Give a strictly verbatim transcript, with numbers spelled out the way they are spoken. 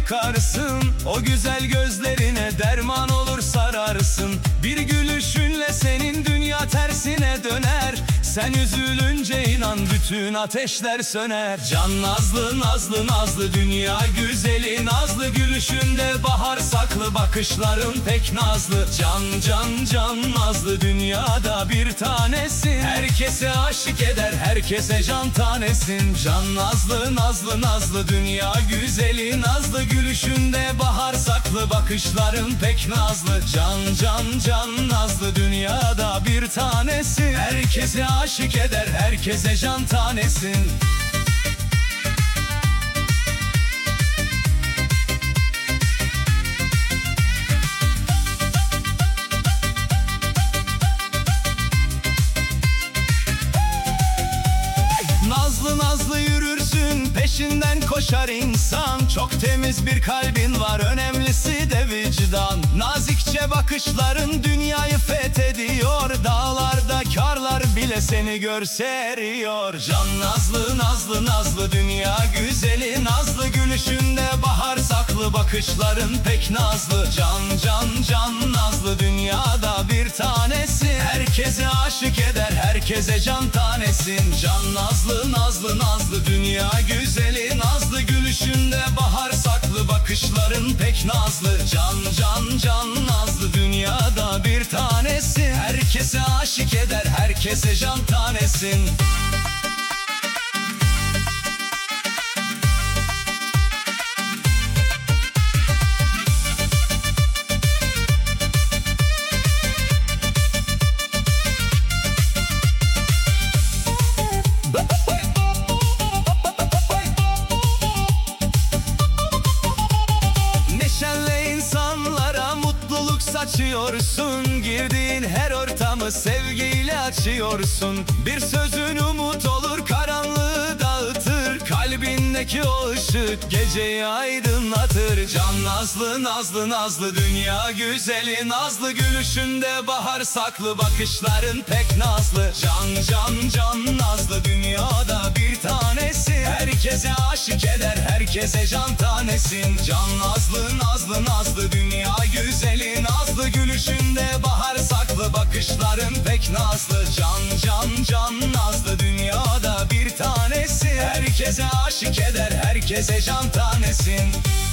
bakarsın. O güzel gözlerine derman olur sararsın. Bir gülüşünle senin dünya tersine döner. Sen üzülünce inan bütün ateşler söner. Can nazlı nazlı nazlı dünya güzeli nazlı, gülüşünde bahar saklı, bakışların pek nazlı. Can can can nazlı dünyada bir tanesi, herkese aşık eder, herkese can tanesin. Can nazlı nazlı nazlı dünya güzeli nazlı, gülüşünde bahar saklı, bakışların pek nazlı. Can can can nazlı dünyada bir tanesi, herkese aşık eder, herkese can tanesin. Nazlı nazlı yürürsün, peşinden koşar insan. Çok temiz bir kalbin var, önemlisi de vicdan. Nazikçe bakışların dünyayı fethediyor. Dağlarda karlar bile seni görse eriyor. Can nazlı nazlı nazlı dünya güzeli nazlı, gülüşünde bahar saklı, bakışların pek nazlı. Can can can nazlı dünyada bir tanesi, herkese aşık eder, herkese can tanesin. Can nazlı nazlı nazlı dünya güzeli nazlı, gülüşünde bahar saklı, bakışların pek nazlı. Can can can nazlı dünyada bir tanesi, herkese aşık eder, herkese can tanesin. Saçıyorsun, girdiğin her ortamı sevgiyle açıyorsun. Bir sözün umut olur, karanlığı dağıtır. Kalbindeki o ışık geceyi aydınlatır. Can nazlı nazlı nazlı dünya güzeli nazlı, gülüşünde bahar saklı, bakışların pek nazlı. Can can can nazlı dünyada bir tanesi, herkese aşık eder, herkese can tanesin. Can nazlı nazlı nazlı dünya güzeli nazlı, gülüşünde bahar saklı, bakışların pek nazlı. Can can can nazlı dünyada bir tanesi, herkese aşık eder, herkese can tanesin.